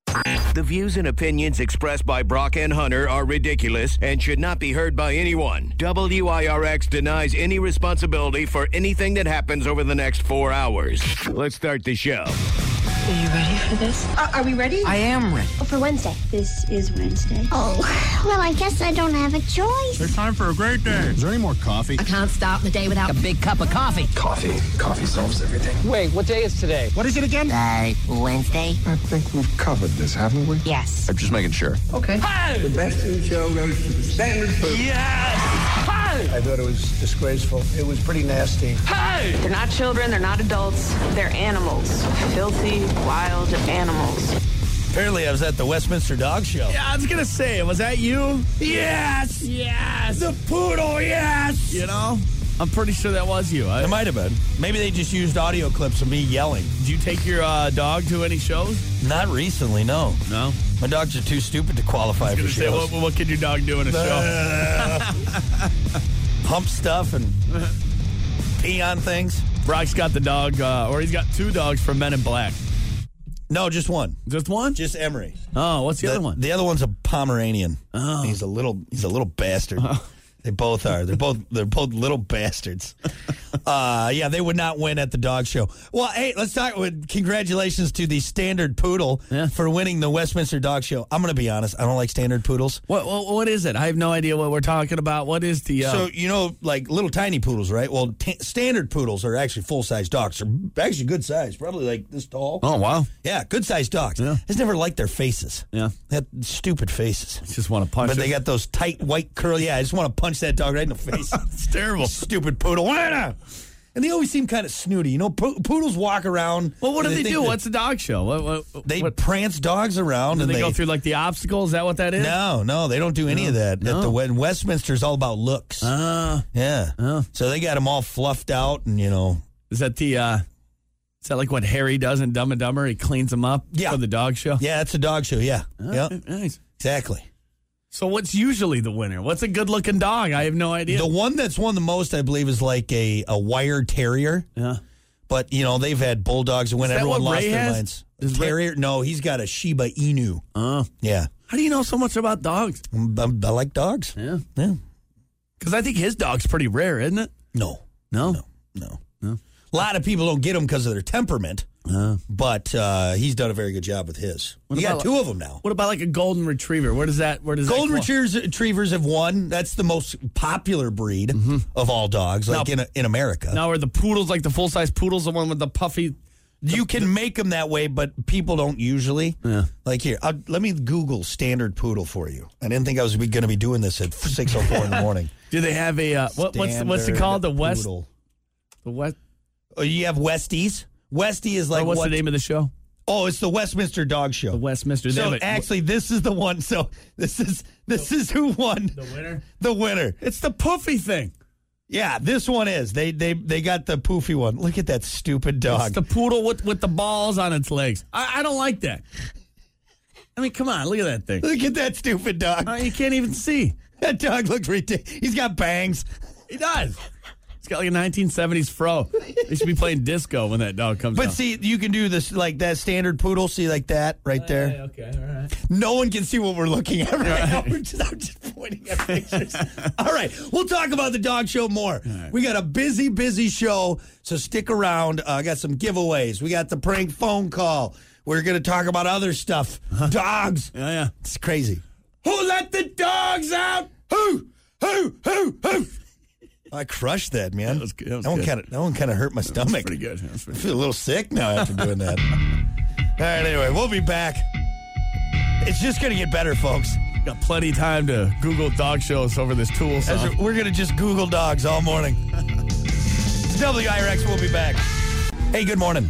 The views and opinions expressed by Brock and Hunter are ridiculous and should not be heard by anyone. WIRX denies any responsibility for anything that happens over the next 4 hours. Let's start the show. Are you ready for this? Are we ready? I am ready. For Wednesday. This is Wednesday. Oh, well, I guess I don't have a choice. It's time for a great day. Is there any more coffee? I can't start the day without a big cup of coffee. Coffee solves everything. Wait, what day is today? What is it again? Wednesday? I think we've covered this, haven't we? Yes. I'm just making sure. Okay. The best in show goes to the standard food. Yes! Hey! I thought it was disgraceful. It was pretty nasty. Hey! They're not children, they're not adults, they're animals. Filthy, wild animals. Apparently, I was at the Westminster Dog Show. Yeah, I was going to say, was that you? Yes! Yes! The poodle, yes! You know, I'm pretty sure that was you. It might have been. Maybe they just used audio clips of me yelling. Did you take your dog to any shows? Not recently, no. No? My dogs are too stupid to qualify for shows. What can your dog do in a show? Hump stuff and pee on things. Brock's got the dog, or he's got 2 dogs from Men in Black. No, just one. Just one? Just Emery. Oh, what's the other one? The other one's a Pomeranian. Oh. He's a little bastard. Oh. They both are. They're both little bastards. Yeah, they would not win at the dog show. Well, hey, let's talk with congratulations to the Standard Poodle for winning the Westminster Dog Show. I'm going to be honest. I don't like Standard Poodles. What is it? I have no idea what we're talking about. What is the... So, you know, like little tiny poodles, right? Well, Standard Poodles are actually full-size dogs. They're actually good size, probably like this tall. Oh, wow. Yeah, good-sized dogs. Yeah. I just never liked their faces. Yeah. They have stupid faces. I just want to punch But it. they got those tight white curly. Yeah, I just want to punch that dog right in the face. It's terrible. Stupid poodle. And they always seem kind of snooty. You know, poodles walk around. Well, what do they do? What's a dog show? They prance dogs around. Do and they go through like the obstacles? Is that what that is? No, they don't do any of that. No. Westminster's all about looks. Yeah. So they got them all fluffed out and, you know. Is that like what Harry does in Dumb and Dumber? He cleans them up for the dog show? Yeah, it's a dog show, yeah. Nice. Exactly. So what's usually the winner? What's a good-looking dog? I have no idea. The one that's won the most, I believe, is like a wire terrier. Yeah. But, you know, they've had bulldogs when everyone lost their minds. Terrier? No, he's got a Shiba Inu. Oh. Yeah. How do you know so much about dogs? I like dogs. Yeah. Yeah. Because I think his dog's pretty rare, isn't it? No. No? No. A lot of people don't get them because of their temperament. But he's done a very good job with his. You got 2 of them now. What about like a golden retriever? Where does that Golden retrievers have won. That's the most popular breed of all dogs, like in America. Now, are the poodles like the full-size poodles, the one with the puffy? You can make them that way, but people don't usually. Yeah. Like here, let me Google Standard Poodle for you. I didn't think I was going to be doing this at 6:04 in the morning. Do they have a what's it called? The West. Poodle. The what? Oh, you have Westies. Westie is like what's the name of the show? Oh, it's the Westminster Dog Show. The Westminster. So actually, this is the one. So this is who won. The winner. The winner. It's the poofy thing. Yeah, this one is. They got the poofy one. Look at that stupid dog. It's the poodle with the balls on its legs. I don't like that. I mean, come on, look at that thing. Look at that stupid dog. You can't even see. That dog looks ridiculous. He's got bangs. He does. He's got like a 1970s fro. They should be playing disco when that dog comes out. But see, you can do this like that Standard Poodle. See, like that right there. Okay, all right. No one can see what we're looking at right now. I'm just pointing at pictures. All right, we'll talk about the dog show more. Right. We got a busy show, so stick around. I got some giveaways. We got the prank phone call. We're going to talk about other stuff. Dogs. Yeah. It's crazy. Who let the dogs out? Who? I crushed that, man. That was good. That one kind of hurt my stomach. Pretty good. I feel a little sick now after doing that. All right, anyway, we'll be back. It's just going to get better, folks. Got plenty of time to Google dog shows over this tool. So. We're going to just Google dogs all morning. It's WIRX. We'll be back. Hey, good morning.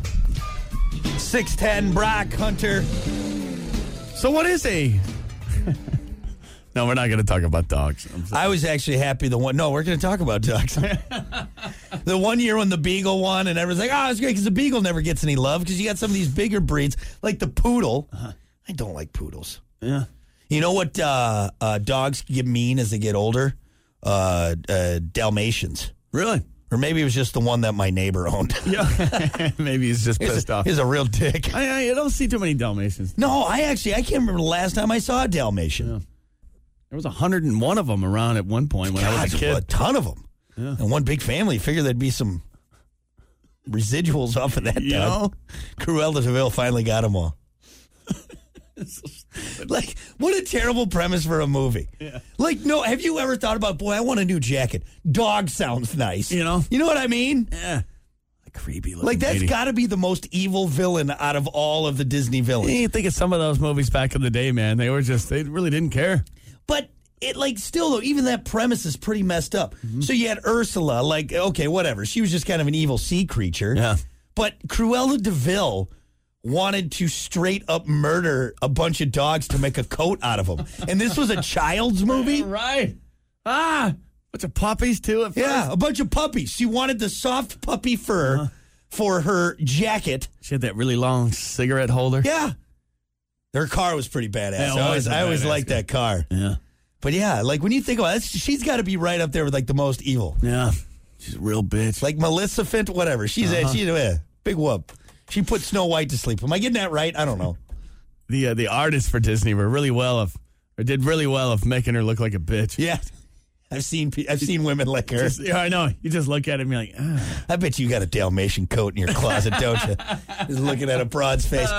610, Brock, Hunter. So what is a... No, we're not going to talk about dogs. I was actually happy we're going to talk about dogs. The 1 year when the Beagle won and everyone's like, it's great because the Beagle never gets any love because you got some of these bigger breeds like the Poodle. I don't like poodles. Yeah. You know what dogs get mean as they get older? Dalmatians. Really? Or maybe it was just the one that my neighbor owned. Yeah, maybe he's just pissed off. He's a real dick. I don't see too many Dalmatians. No, I can't remember the last time I saw a Dalmatian. Yeah. There was 101 of them around at one point when I was a kid. A ton of them. Yeah. And one big family. Figured there'd be some residuals off of that. Cruella de Vil finally got them all. Like, what a terrible premise for a movie. Yeah. Like, no, have you ever thought about, boy, I want a new jacket. Dog sounds nice. You know what I mean? Yeah. A creepy looking Like, that's lady. got to be the most evil villain out of all of the Disney villains. You think of some of those movies back in the day, man. They really didn't care. But it, like, still, though, even that premise is pretty messed up. Mm-hmm. So you had Ursula, like, okay, whatever. She was just kind of an evil sea creature. Yeah. But Cruella de Vil wanted to straight up murder a bunch of dogs to make a coat out of them. And this was a child's movie? Right. Bunch of puppies, too, at first. Yeah, a bunch of puppies. She wanted the soft puppy fur for her jacket. She had that really long cigarette holder. Yeah. Her car was pretty badass. Yeah, I always liked that car. Yeah. But yeah, like when you think about it, she's got to be right up there with like the most evil. Yeah. She's a real bitch. Like Maleficent, whatever. She's a big whoop. She put Snow White to sleep. Am I getting that right? I don't know. The artists for Disney did really well of making her look like a bitch. Yeah. I've seen women like her. I know. You just look at it and you're like, I bet you got a Dalmatian coat in your closet, don't you? Just looking at a broad's face.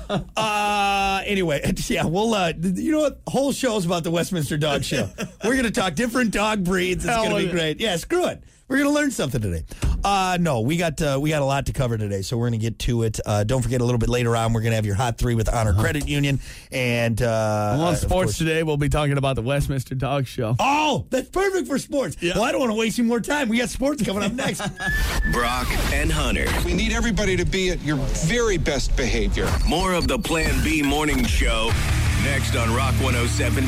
Anyway, yeah, we'll, you know what? Whole show's about the Westminster Dog Show. We're going to talk different dog breeds. It's going to be great. Yeah, screw it. We're going to learn something today. No, we got a lot to cover today, so we're going to get to it. Don't forget, a little bit later on, we're going to have your Hot 3 with Honor Credit Union. And on sports today, we'll be talking about the Westminster Dog Show. Oh, that's perfect for sports. Yeah. Well, I don't want to waste any more time. We got sports coming up next. Brock and Hunter. We need everybody to be at your very best behavior. More of the Plan B Morning Show next on Rock 107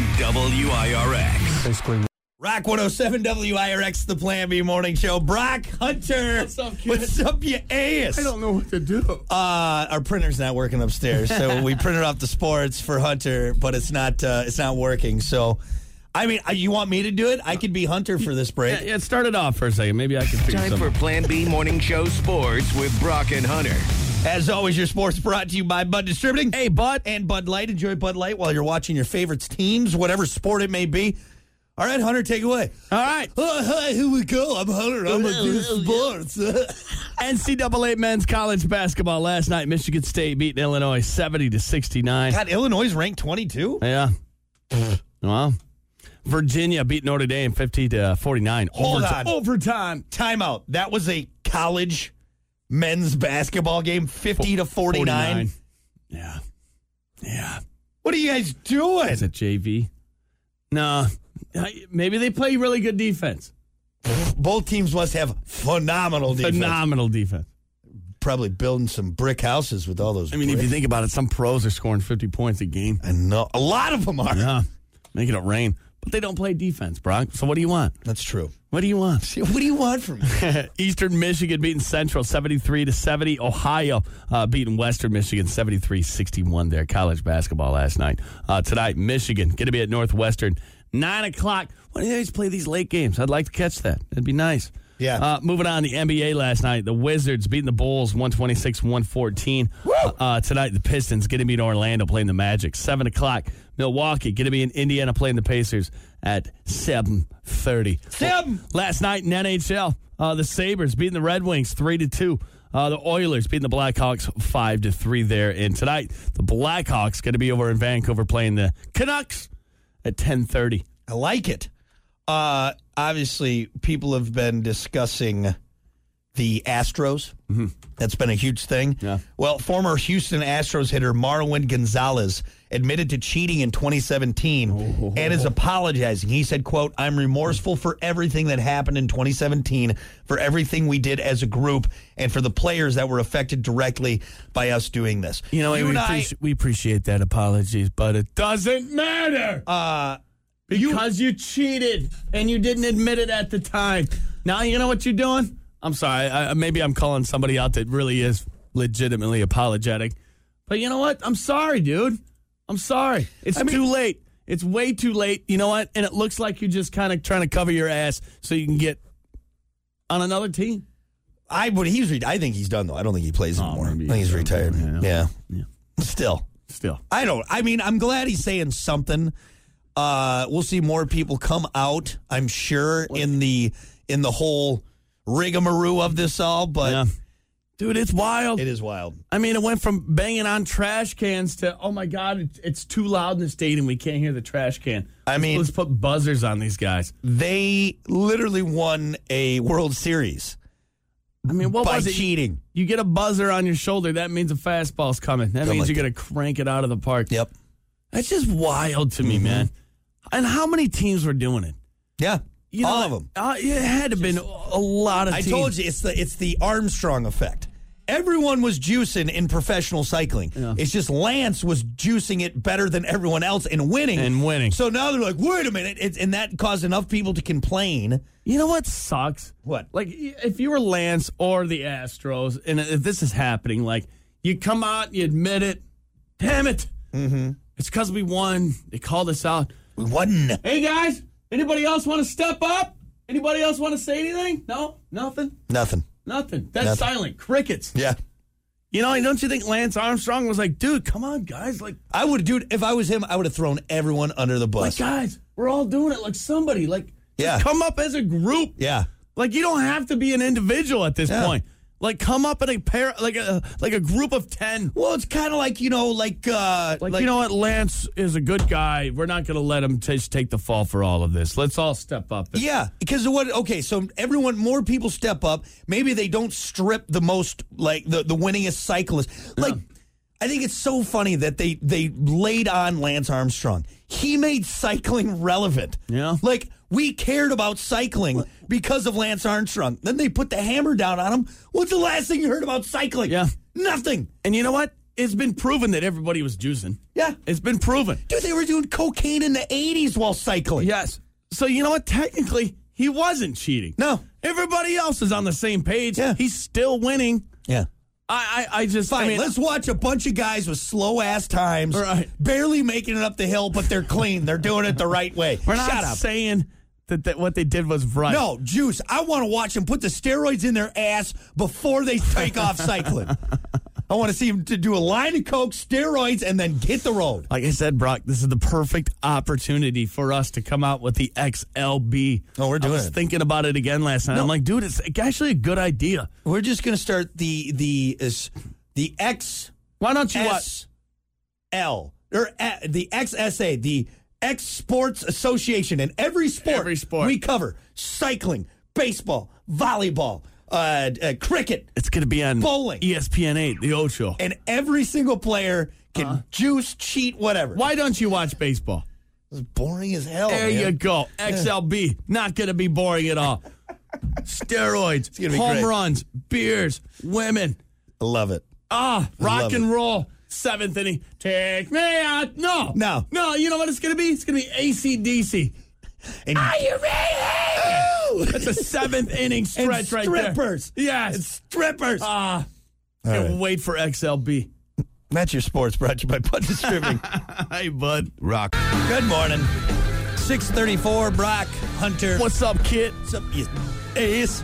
WIRX. Basically. Rock 107 WIRX, the Plan B Morning Show. Brock Hunter. What's up, kid? What's up, you ass? I don't know what to do. Our printer's not working upstairs, so we printed off the sports for Hunter, but it's not working. So, I mean, you want me to do it? I could be Hunter for this break. Yeah, start it off for a second. Maybe I can figure Time something. for Plan B Morning Show Sports with Brock and Hunter. As always, your sports brought to you by Bud Distributing. Hey, Bud. And Bud Light. Enjoy Bud Light while you're watching your favorites teams, whatever sport it may be. All right, Hunter, take it away. All right. Hi, here we go. I'm Hunter. I'm going to do sports. NCAA men's college basketball last night. Michigan State beating Illinois 70-69. God, Illinois is ranked 22? Yeah. Well, Virginia beat Notre Dame 50-49. Hold on. Overtime. Timeout. That was a college men's basketball game, 50-49. Yeah. What are you guys doing? Is it JV? No. Maybe they play really good defense. Both teams must have phenomenal defense. Phenomenal defense. Probably building some brick houses with all those I mean, bricks. if you think about it, some pros are scoring 50 points a game. I know. A lot of them are. Yeah. Making it rain. But they don't play defense, Brock. So what do you want? That's true. What do you want? What do you want from me? Eastern Michigan beating Central 73-70. Ohio beating Western Michigan 73-61 there. College basketball last night. Tonight, Michigan going to be at Northwestern 9 o'clock. Why don't you guys play these late games? I'd like to catch that. It'd be nice. Yeah. Moving on, the NBA last night. The Wizards beating the Bulls 126-114. Tonight, the Pistons going to be in Orlando playing the Magic. 7 o'clock. Milwaukee going to be in Indiana playing the Pacers at 7:30. Last night in NHL, the Sabres beating the Red Wings 3-2. The Oilers beating the Blackhawks 5-3 there. And tonight, the Blackhawks going to be over in Vancouver playing the Canucks at 10:30. I like it. Obviously, people have been discussing the Astros. Mm-hmm. That's been a huge thing. Yeah. Well, former Houston Astros hitter Marwin Gonzalez admitted to cheating in 2017 and is apologizing. He said, quote, "I'm remorseful for everything that happened in 2017, for everything we did as a group, and for the players that were affected directly by us doing this." You know, we appreciate that apologies, but it doesn't matter. Because you cheated and you didn't admit it at the time. Now you know what you're doing? I'm sorry. Maybe I'm calling somebody out that really is legitimately apologetic. But you know what? I'm sorry, dude. I'm sorry. It's too late. It's way too late. You know what? And it looks like you're just kind of trying to cover your ass so you can get on another team. I think he's done, though. I don't think he plays anymore. I think he's retired. Yeah. Still. I'm glad he's saying something. We'll see more people come out, I'm sure, in the whole rigmarole of this all, but... Yeah. Dude, it's wild. It is wild. I mean, it went from banging on trash cans to, oh, my God, it's too loud in the stadium. We can't hear the trash can. Let's put buzzers on these guys. They literally won a World Series. I mean, what was it? By cheating. You get a buzzer on your shoulder, that means a fastball's coming. That means you're going to crank it out of the park. Yep. That's just wild to me, man. And how many teams were doing it? Yeah. All of them. It had to have been a lot of teams. I told you, it's the Armstrong effect. Everyone was juicing in professional cycling. Yeah. It's just Lance was juicing it better than everyone else and winning. So now they're like, wait a minute. And that caused enough people to complain. You know what sucks? What? Like, if you were Lance or the Astros, and if this is happening, like, you come out, you admit it. Damn it. Mm-hmm. It's because we won. They called us out. We won. Hey, guys, anybody else want to step up? Anybody else want to say anything? No? Nothing? Nothing. That's silent. Crickets. Yeah. You know, don't you think Lance Armstrong was like, dude, come on, guys. Like, if I was him, I would have thrown everyone under the bus. Like, guys, we're all doing it like somebody. Like, just come up as a group. Yeah. Like, you don't have to be an individual at this point. Like, come up in a pair, like a group of 10. Well, it's kind of like, you know what, Lance is a good guy. We're not going to let him take the fall for all of this. Let's all step up. Yeah, because so more people step up. Maybe they don't strip the most, like, the winningest cyclist. Like, I think it's so funny that they laid on Lance Armstrong. He made cycling relevant. Yeah. Like, we cared about cycling because of Lance Armstrong. Then they put the hammer down on him. What's the last thing you heard about cycling? Yeah. Nothing. And you know what? It's been proven that everybody was juicing. Yeah. It's been proven. Dude, they were doing cocaine in the 80s while cycling. Yes. So you know what? Technically, he wasn't cheating. No. Everybody else is on the same page. Yeah. He's still winning. Yeah. I just... Fine, let's watch a bunch of guys with slow-ass times, barely making it up the hill, but they're clean. They're doing it the right way. We're not saying that what they did was right. No, Juice, I want to watch them put the steroids in their ass before they take off cycling. I want to see them to do a line of coke, steroids, and then hit the road. Like I said, Brock, this is the perfect opportunity for us to come out with the XLB. Oh, we're doing it. I was thinking about it again last night. I'm like, dude, it's actually a good idea. We're just going to start the X. Why don't you watch L or the XSA, the X Sports Association, and every sport we cover: cycling, baseball, volleyball, cricket. It's going to be on bowling, ESPN 8, the Ocho, and every single player can juice, cheat, whatever. Why don't you watch baseball? It's boring as hell. There you go. XLB, not going to be boring at all. Steroids, home runs, beers, women. I love it. Rock and roll. 7th inning. Take me out. No. You know what it's going to be? It's going to be AC/DC. Are you ready? That's a 7th inning stretch right there. Strippers. Yes. It's strippers. Can't wait for XLB. That's your sports brought to you by Budget Stripping. Hey, bud. Rock. Good morning. 6:34, Brock Hunter. What's up, kid? What's up, you ace?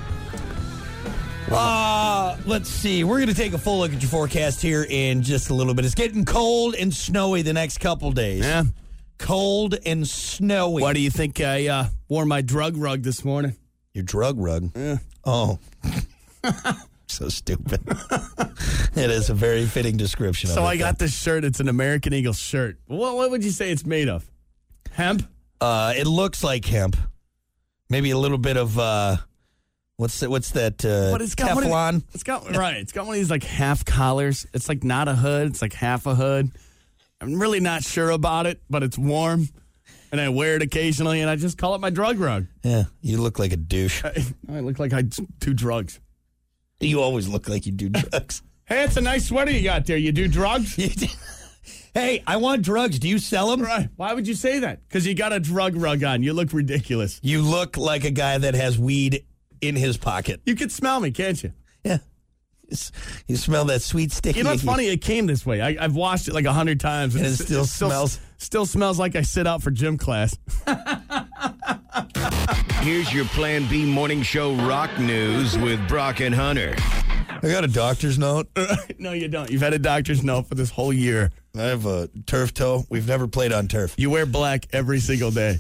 Let's see. We're going to take a full look at your forecast here in just a little bit. It's getting cold and snowy the next couple days. Yeah. Cold and snowy. Why do you think I wore my drug rug this morning? Your drug rug? Yeah. Oh. So stupid. It is a very fitting description. So I got this shirt. It's an American Eagle shirt. What would you say it's made of? Hemp? It looks like hemp. Maybe a little bit of... What's that? But it's got Teflon. It's got one of these like half collars. It's like not a hood. It's like half a hood. I'm really not sure about it, but it's warm, and I wear it occasionally, and I just call it my drug rug. Yeah, you look like a douche. I look like I do drugs. You always look like you do drugs. Hey, it's a nice sweater you got there. You do drugs? Hey, I want drugs. Do you sell them? Right. Why would you say that? Because you got a drug rug on. You look ridiculous. You look like a guy that has weed in his pocket. You can smell me, can't you? Yeah. You smell that sweet sticky. You know what's funny? It came this way. I've washed it like 100 times. And it still smells like I sit out for gym class. Here's your Plan B Morning Show rock news with Brock and Hunter. I got a doctor's note. No, you don't. You've had a doctor's note for this whole year. I have a turf toe. We've never played on turf. You wear black every single day.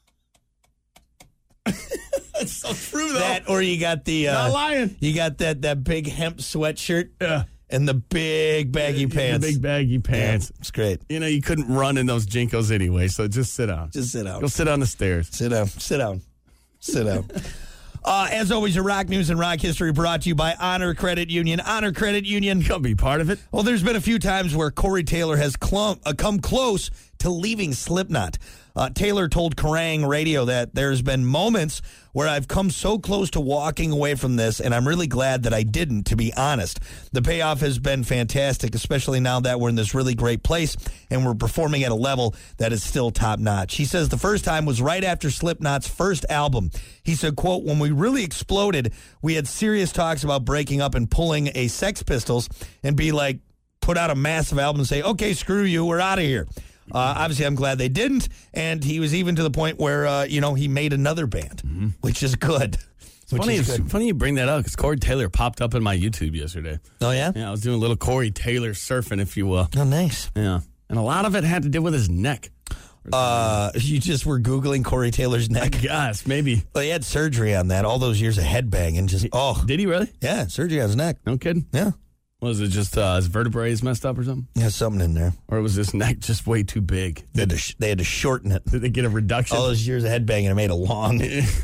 That's so true, though. That, or you got the... Not lying. You got that big hemp sweatshirt. Yeah. And the big baggy pants. The big baggy pants. Yeah, it's great. You know, you couldn't run in those Jinkos anyway, so just sit down. Just sit down. Go sit on the stairs. Sit down. Sit down. Sit down. As always, your rock news and rock history brought to you by Honor Credit Union. Honor Credit Union. Come be part of it. Well, there's been a few times where Corey Taylor has come close to leaving Slipknot. Taylor told Kerrang! Radio that there's been moments where I've come so close to walking away from this, and I'm really glad that I didn't, to be honest. The payoff has been fantastic, especially now that we're in this really great place and we're performing at a level that is still top-notch. He says the first time was right after Slipknot's first album. He said, quote, when we really exploded, we had serious talks about breaking up and pulling a Sex Pistols and be like, put out a massive album and say, okay, screw you, we're out of here. Obviously, I'm glad they didn't, and he was even to the point where, he made another band, which is good. It's funny you bring that up, because Corey Taylor popped up in my YouTube yesterday. Oh, yeah? Yeah, I was doing a little Corey Taylor surfing, if you will. Oh, nice. Yeah, and a lot of it had to do with his neck. You just were Googling Corey Taylor's neck? Yes, maybe. Well, he had surgery on that, all those years of headbanging. Did he really? Yeah, surgery on his neck. No kidding? Yeah. Was it just his vertebrae is messed up or something? Yeah, something in there. Or was his neck just way too big? They had to shorten it. Did they get a reduction? All those years of headbanging, it made it long.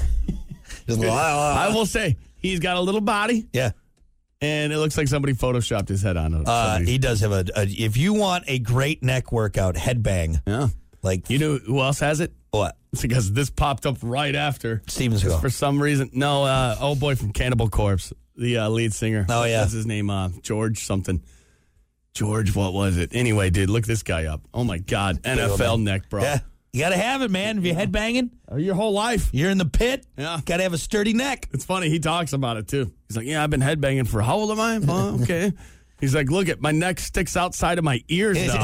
I will say, he's got a little body. Yeah. And it looks like somebody photoshopped his head on it. He does have if you want a great neck workout, headbang. Yeah. Like, you know who else has it? What? It's because this popped up right after. Steven Seagal. For some reason. No, old boy from Cannibal Corpse, the lead singer. Oh, yeah. What's his name? George something. George, what was it? Anyway, dude, look this guy up. Oh, my God. NFL neck, bro. Yeah. You got to have it, man. If you're headbanging. Your whole life. You're in the pit. Yeah. Got to have a sturdy neck. It's funny. He talks about it, too. He's like, yeah, I've been headbanging for how old am I? Oh, okay. He's like, look, my neck sticks outside of my ears now.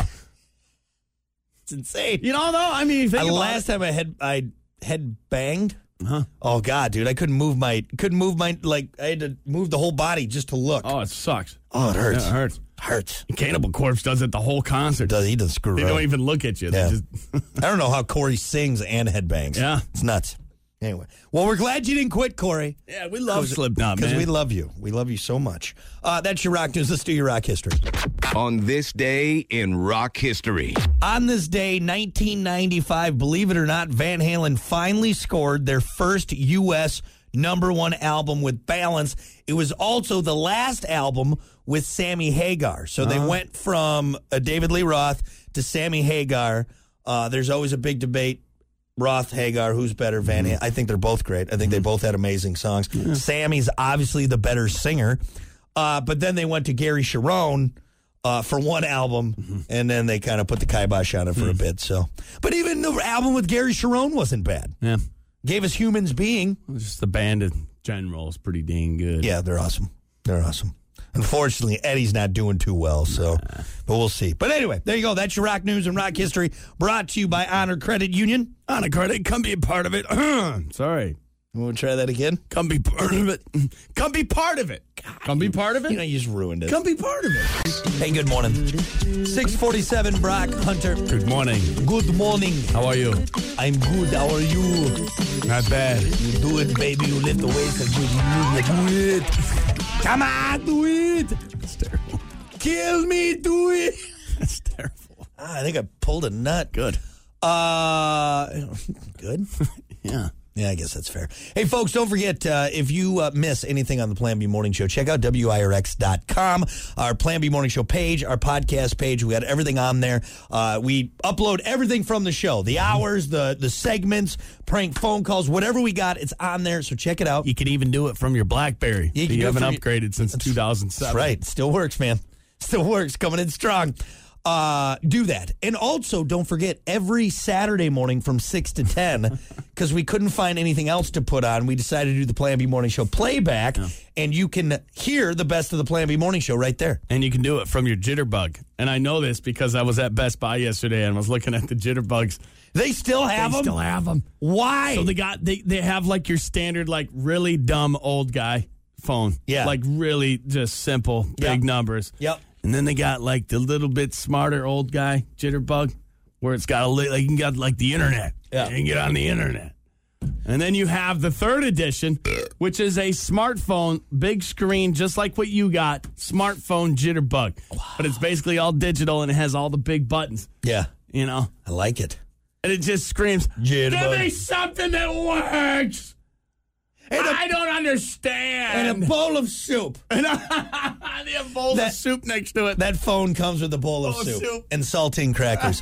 It's insane. You know, though? I mean, the last time I head banged. Uh-huh. Oh God, dude, I couldn't move my like I had to move the whole body just to look. Oh, it sucks. Oh, it hurts. Yeah, it hurts. Hurts. Cannibal Corpse does it the whole concert. He doesn't screw around. They don't even look at you. Yeah. Just I don't know how Corey sings and headbangs. Yeah. It's nuts. Anyway, well, we're glad you didn't quit, Corey. Yeah, we love Slipknot, man. Because we love you. We love you so much. That's your rock news. Let's do your rock history. On this day in rock history. On this day, 1995, believe it or not, Van Halen finally scored their first U.S. #1 album with Balance. It was also the last album with Sammy Hagar. So they went from David Lee Roth to Sammy Hagar. There's always a big debate. Roth, Hagar, who's better? Van Halen. I think they're both great. I think they both had amazing songs. Yeah. Sammy's obviously the better singer. But then they went to Gary Cherone for one album, and then they kind of put the kibosh on it for a bit. So, but even the album with Gary Cherone wasn't bad. Yeah. Gave us Humans Being. Just the band in general is pretty dang good. Yeah, they're awesome. They're awesome. Unfortunately, Eddie's not doing too well, so but we'll see. But anyway, there you go. That's your rock news and rock history brought to you by Honor Credit Union. Honor Credit, come be a part of it. Sorry. You want to try that again? Come be part of it. Come be part of it. God, come be part of it? You know, you just ruined it. Come be part of it. Hey, good morning. 6:47, Brock Hunter. Good morning. Good morning. How are you? I'm good. How are you? Not bad. You do it, baby. You lift the weights and you do it. Come on, do it. That's terrible. Kill me, do it. That's terrible. I think I pulled a nut. Good. Good? Yeah. Yeah, I guess that's fair. Hey, folks, don't forget, if you miss anything on the Plan B Morning Show, check out WIRX.com, our Plan B Morning Show page, our podcast page. We got everything on there. We upload everything from the show, the hours, the segments, prank phone calls, whatever we got, it's on there, so check it out. You can even do it from your BlackBerry. You haven't upgraded since 2007. That's right. Still works, man. Still works. Coming in strong. do that. And also, don't forget, every Saturday morning from 6 to 10, because we couldn't find anything else to put on, we decided to do the Plan B Morning Show playback, and you can hear the best of the Plan B Morning Show right there. And you can do it from your Jitterbug. And I know this because I was at Best Buy yesterday and was looking at the Jitterbugs. They still have them? They still have them. Why? So they have like your standard, like really dumb old guy phone. Yeah. Like really just simple, big numbers. Yep. And then they got like the little bit smarter old guy Jitterbug, where it's got like you can get like the internet. Yeah. You can get on the internet. And then you have the third edition, which is a smartphone, big screen, just like what you got, smartphone Jitterbug. Wow. But it's basically all digital and it has all the big buttons. Yeah. You know? I like it. And it just screams, Jitterbug. Give me something that works. I don't understand. And a bowl of soup. And a bowl of soup next to it. That phone comes with a bowl of soup and saltine crackers.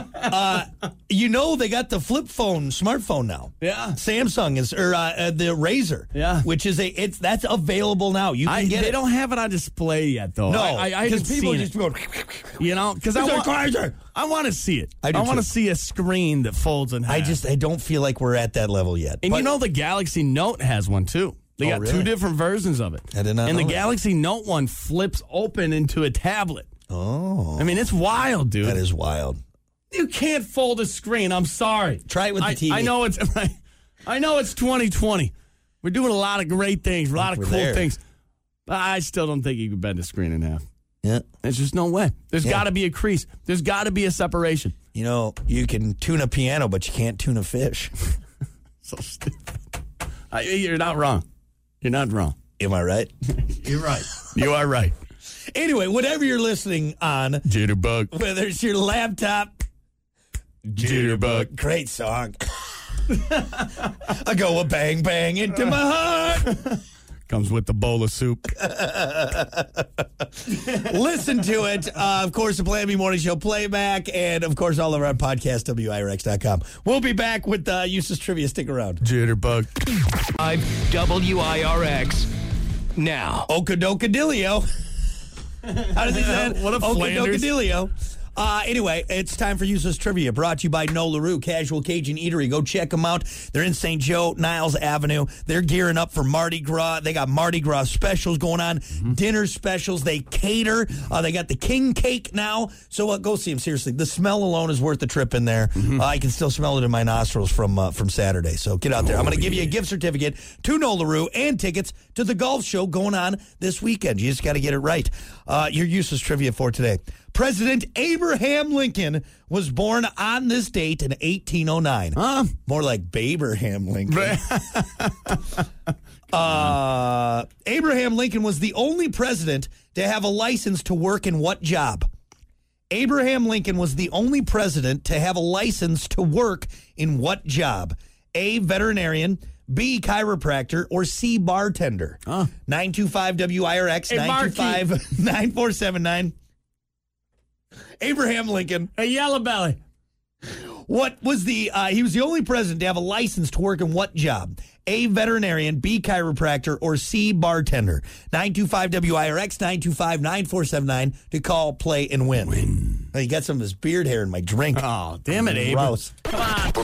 They got the flip phone, smartphone now. Yeah. Samsung is, or the Razr. Yeah. Which is that's available now. You can get it. They don't have it on display yet, though. No, because people just go, because I want to see it. I want to see a screen that folds in half. I don't feel like we're at that level yet. And the Galaxy Note has one too. They got really? 2 different versions of it. I did not know the that. Galaxy Note one flips open into a tablet. Oh. I mean, it's wild, dude. That is wild. You can't fold a screen. I'm sorry. Try it with the TV. I know it's 2020. We're doing a lot of great things, a lot of cool things. But I still don't think you can bend a screen in half. Yeah. There's just no way. There's got to be a crease. There's got to be a separation. You can tune a piano, but you can't tune a fish. So stupid. You're not wrong. You're not wrong. Am I right? You're right. You are right. Anyway, whatever you're listening on, Jitterbug. whether it's your laptop, Jitterbug. Great song. I go a bang bang into my heart. Comes with the bowl of soup. Listen to it. Of course, the Plan B Morning Show playback, and of course, all of our podcasts, WIRX.com. We'll be back with useless trivia. Stick around. Jitterbug. WIRX now. Okadokadilio. How does he say it? What a Flanders. Okadokadilio. Anyway, it's time for Useless Trivia, brought to you by No LaRue, Casual Cajun Eatery. Go check them out. They're in St. Joe, Niles Avenue. They're gearing up for Mardi Gras. They got Mardi Gras specials going on, dinner specials. They cater. They got the king cake now. So go see them, seriously. The smell alone is worth the trip in there. I can still smell it in my nostrils from Saturday. So get out there. I'm going to give you a gift certificate to No LaRue and tickets to the golf show going on this weekend. You just got to get it right. Your Useless Trivia for today. President Abraham Lincoln was born on this date in 1809. More like Baberham Lincoln. Abraham Lincoln was the only president to have a license to work in what job? Abraham Lincoln was the only president to have a license to work in what job? A, veterinarian, B, chiropractor, or C, bartender? 925-WIRX, 925-9479. Abraham Lincoln. A yellow belly. What was he was the only president to have a license to work in what job? A, veterinarian, B, chiropractor, or C, bartender? 925-WIRX, 925-9479 to call, play, and win. Oh, you got some of his beard hair in my drink. Oh, damn it, Abe. Gross. Come on.